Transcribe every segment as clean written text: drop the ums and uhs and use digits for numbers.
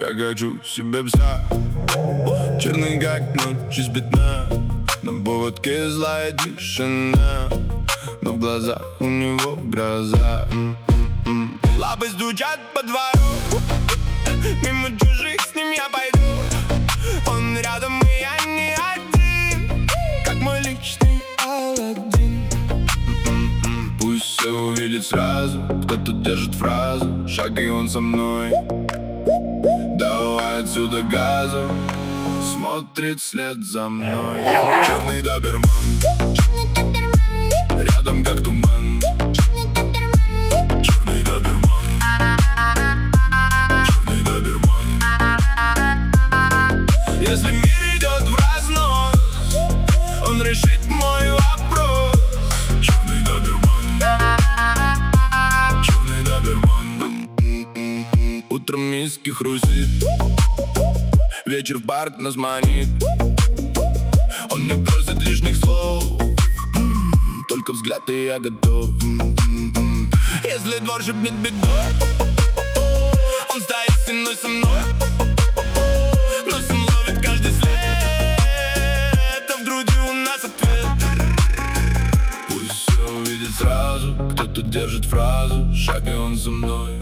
Я хочу себе пса, черный как ночь из пятна, на поводке злая тишина, но в глазах у него гроза. Лапы стучат по двору, мимо чужих с ним я пойду. Он рядом, и я не один, как мой личный Аладдин. Пусть все увидит сразу, кто-то держит фразу. Шаг, и он со мной. Давай отсюда газу, смотрит вслед за мной. Черный доберман, рядом как туман. Черный доберман, черный доберман. Если мир идет в разнос, он решит мой вопрос. Черный доберман, черный доберман. Утром миски хрустит, вечер в парк нас манит. Он не просит лишних слов, только взгляд, и я готов. Если двор шепнет беду, он стоит стеной со мной. Носом ловит каждый след, а в груди у нас ответ. Пусть все увидит сразу, кто-то держит фразу. Шаг, и он со мной.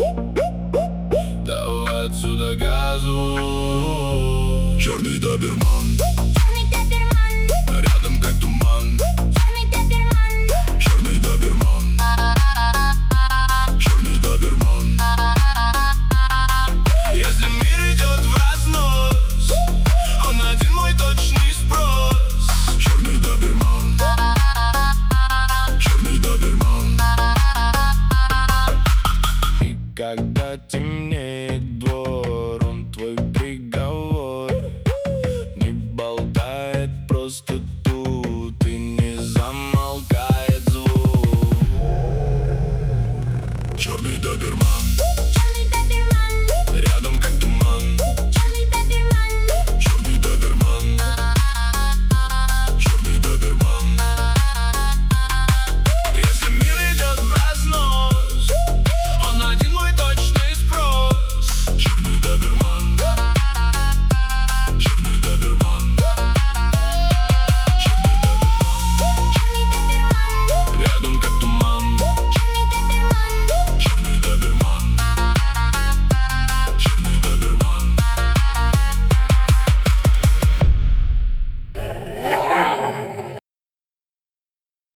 Давай отсюда газу. Черный доберман, рядом как туман. Черный доберман, черный доберман. Если мир идет в разнос, он один мой точный спрос. Черный доберман, черный доберман. И когда темнеет двор, он твой приговор. Не болтает просто тут и не замолкает звук. Черный доберман.